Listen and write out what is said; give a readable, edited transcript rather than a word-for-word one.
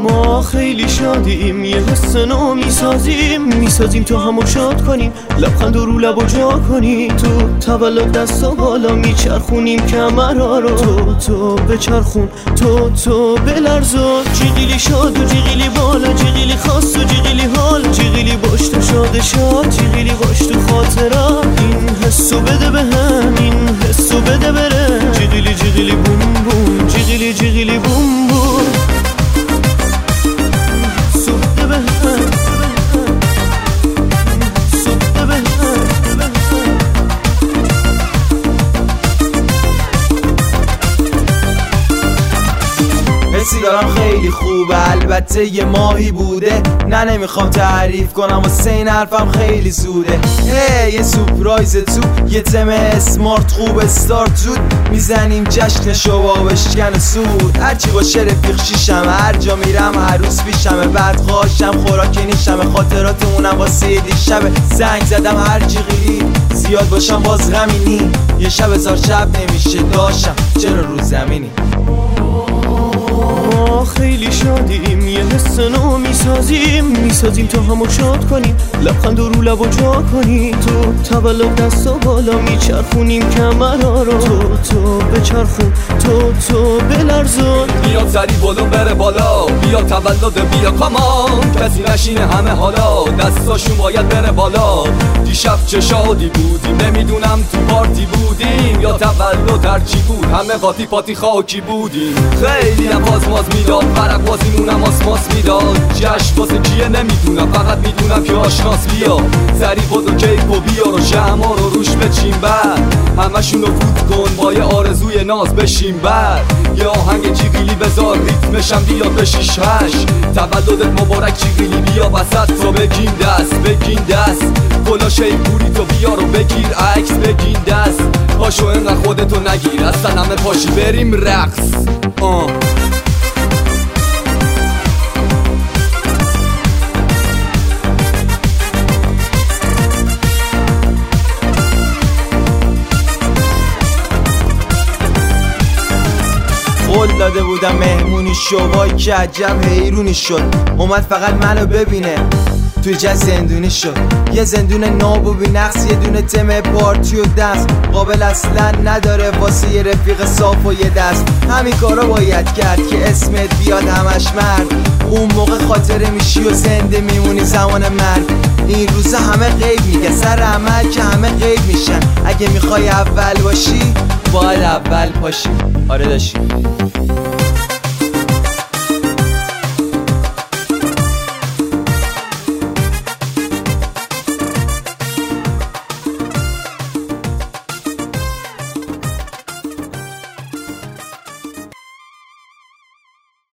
ما خیلی شادیم، یه حس نو میسازیم تا همو شاد کنیم، لبخند رو لب و جا کنیم. تو تولد دستا بالا میچرخونیم کمرها رو، تو بچرخون، تو بلرزون. جیغیلی شاد و جیغیلی بالا، جیغیلی خاص و جیغیلی حال، جیغیلی باش تو شاد، جیغیلی باش تو خاطرات. این حسو بده بهم، این حسو بده بره. جیغیلی بوم بوم، جیغیلی بوم بوم. حسی دارم خیلی خوبه، البته یه ماهی بوده، نه نمیخوام تعریف کنم واسه این حرفم خیلی زوده. یه سورپرایز تو یه تم اسمارت خوب استارت زود میزنیم جشن شو بشکن سود. هرچی باشه رفیق شیشم، هر جا میرم عروس پیشمه، بعد خاشم خوراک نیشمه، خاطراتمونم واسه دیشبه. زنگ زدم هر جیغیلی زیاد باشم باز غمینی، یه شب هزار شب نمیشه داشتم چرا رو زمینی. ما خیلی شادیم، یه حس نو میسازیم تا همو شاد کنیم، لبخند رو لب و جا کنیم. تو تولد دستا بالا میچرخونیم کمرها رو، تو بچرخون، تو بلرزون. بیا سری بالون بره بالا، بیا تولد بیا کامان، کسی نشینه همه حالا دستاشون باید بره بالا. دیشب چه شادی بودیم، نمیدونم تو پارتی بودیم یا تولد هرچی بود، همه قاطی پاتی خاکی بودیم. خیلی نواز ماز میداد، فرق بازیمونم آسماس میداد. جشن واسه کیه نمیدونم، فقط میدونم که آشناس. بیا سری خود و کیک و بیار و شمع رو روش بچین، بعد همشون رو فوت کن با یه آرزوی ناز بشیم. بعد یه آهنگ جیغیلی بذار ریتمشم بیاد به 6-8. تولدت مبارک جیغیلی، بیا وسط تو بگین دست کلا شیپوری تو بیار و بگیر عکس بگین دست. پاشو اینقدر خودتو نگیر، اصلا همه پاشی بریم رقص. قول داده بودم مهمونی شو، وای که عجب حیرونی شد. اومد فقط منو ببینه، توی جا زندونی شد. یه زندون ناب و بی‌نقص، یه دونه تم پارتی و دست، قابل اصلا نداره واسه یه رفیق صاف و یه دست. همین کارا باید کرد که اسمت بیاد همش مرد، اون موقع خاطره میشی و زنده میمونی زمان مرگ. این روزا همه غیب میگه، سر عمل که همه غیب میشن. اگه میخوای اول باشی باید اول پاشی. آره داشتی